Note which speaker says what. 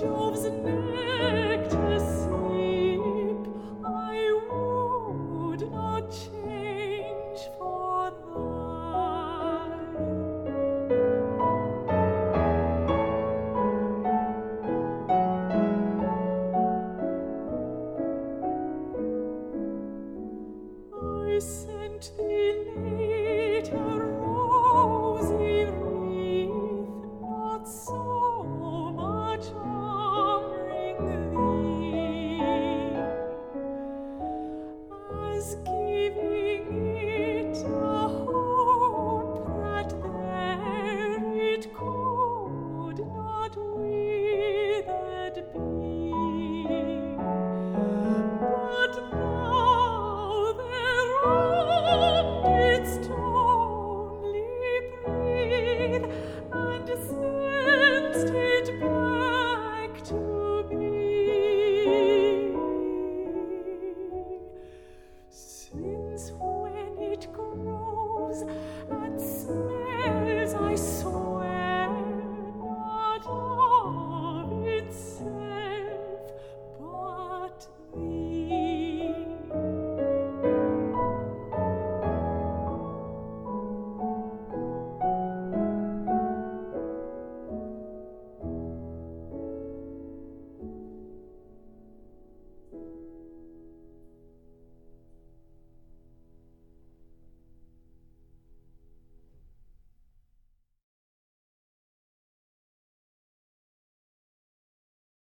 Speaker 1: Jove's neck to sleep, I would not change for thine. I sent thee late a rosy wreath, not so much honouring thee, as giving it a hope that there it could not withered be. But thou thereon didst only breathe, and sent'st it back to me. Since when it grows and smells, I so